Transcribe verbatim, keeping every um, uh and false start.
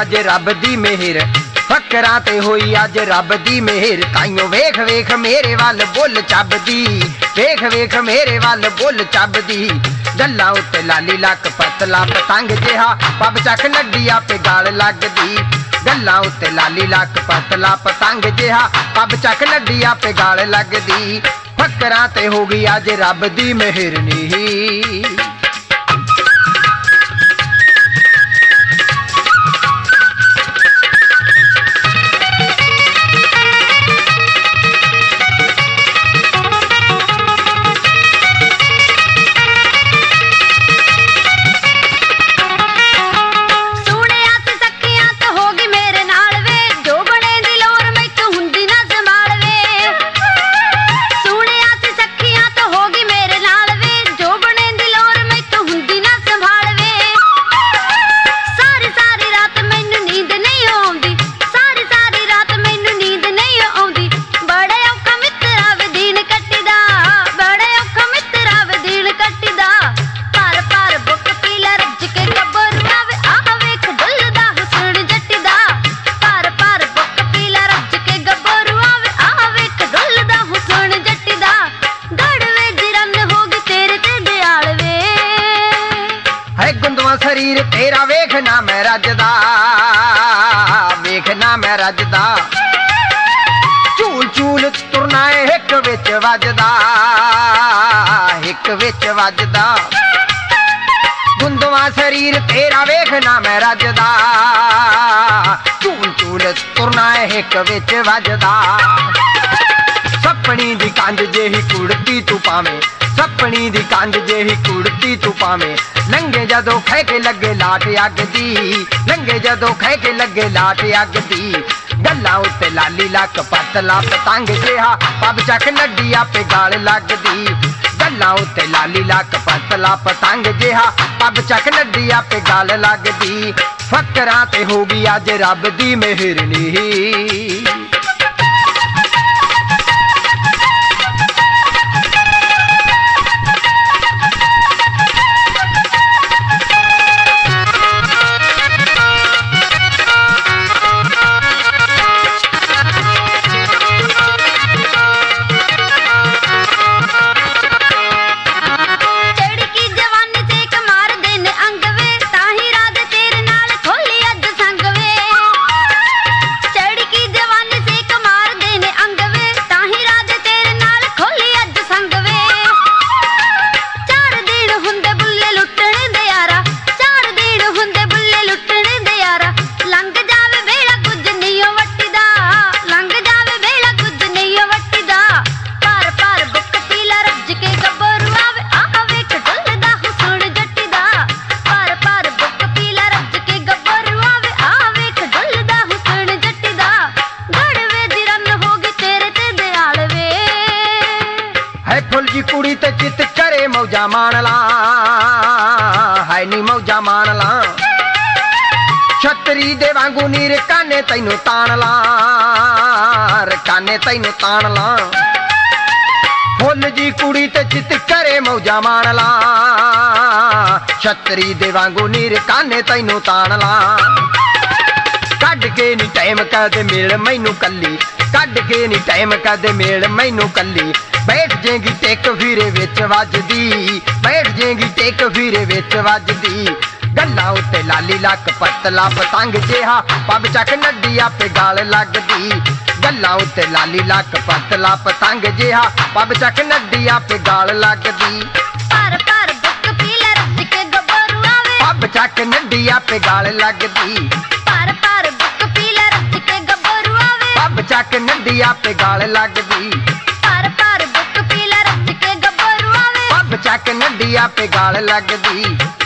अज रब दी मेहर, फकरां ते होई अज रब दी मेहर। ताइयों वेख वेख मेरे वल बुल चबदी, वेख वेख मेरे वल बुल चबदी। गल्लां उत्ते लाली लक पतला पतंग जिहा, पब चक नड्डी आपे गल लगदी। गल्लां उत्ते लाली लक पतला पतंग जिहा, पब चक नड्डी आपे गल लगदी। फकरां ते हो गई अज रब दी मेहर नी। शरीर तेरा वेखना मैं रजदा, वेखना मैं रजदा। झूल झूल तुरना हिक विच वजदा, हिक विच वजदा। गुंदवा शरीर तेरा वेखना मैं रजदा, झूल झूल तुरना हिक विच वजदा। सपनी दी कंज जेही कुड़ती तू पावे, सपनी दी कंज जेही कुड़ती तू पावे। लंघे जदों खै के लगे लाट अग दी, लंघे जदों खै के लगे लाट अग दी। गल्लां उत्ते लाली लक पतला पतंग जिहा, पब चक नड्डी आपे गल लगदी। गल्लां उत्ते लाली लक पतला पतंग जिहा, पब चक नड्डी आपे गल लगदी। फकरां ते हो गई अज रब दी मेहर नी। फुलजी कुड़ी ते चित करे मौजा मान ला, है नी मौजा मान ला। छतरी दे वांगू नीर काने तैनू तान ला, काने तैनू तान ला। फुलजी कुड़ी ते चित करे मौजा मान ला, छतरी दे वांगू नीर काने तैनू तान ला। कड के नी टाइम कदे मिल मैनू कल्ली, कड के नी टाइम कदे मिल मैनू कल्ली। बैठ जेगी टेक फिरे विच वजदी, बैठ जेगी टेक फिरे विच वजदी। गल्लां उत्ते लाली लक पतला पतंग जिहा, पब चक नड्डी आपे गल लगदी। गल्लां उत्ते लाली लक पतला पतंग जिहा, पब चक नड्डी आपे गल लगदी। पर पर बुक पीला रज के गबरू आवे, पब चक नड्डी आपे गल लगदी। पर पर बुक पीला रज के गबरू आवे, पब चक नड्डी आपे गल लगदी। पर पर बुक पीला रज के गबरू आवे, पब चक नड्डी आपे गल लगदी।